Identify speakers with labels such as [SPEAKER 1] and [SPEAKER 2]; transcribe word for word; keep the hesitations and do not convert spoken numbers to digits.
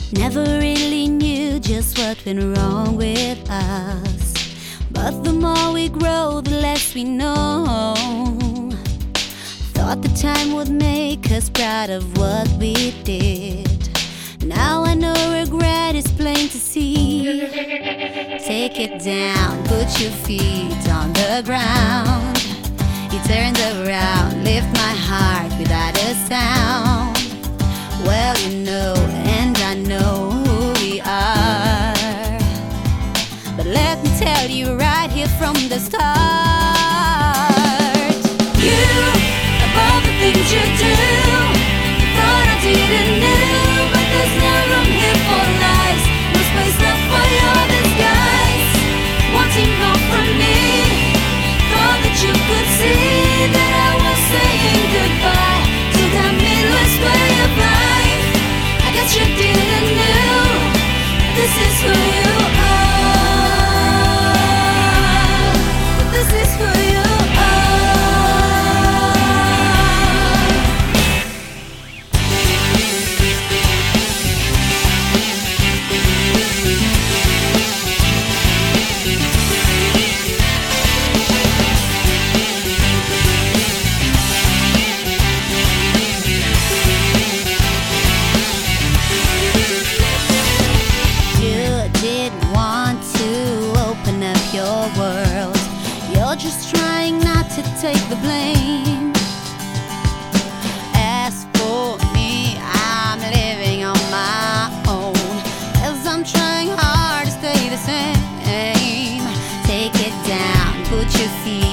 [SPEAKER 1] Never really knew just what went wrong with us, but the more we grow, the less we know. Thought the time would make us proud of what we did. Now I know regret is plain to see. Take it down, put your feet on the ground. He turned around, lift my heart without a sound. Well, you know, and I know who we are, but let me tell you right here from the start. You, of all the things you do, thought I didn't know, but there's no room here for lies, no space left for your disguise. Wanting more from me, thought that you could see that I was saying goodbye to that meaningless way of life. I guess you didn't know this is who you are. This is who you your world. You're just trying not to take the blame. As for me, I'm living on my own, as I'm trying hard to stay the same. Take it down, put your feet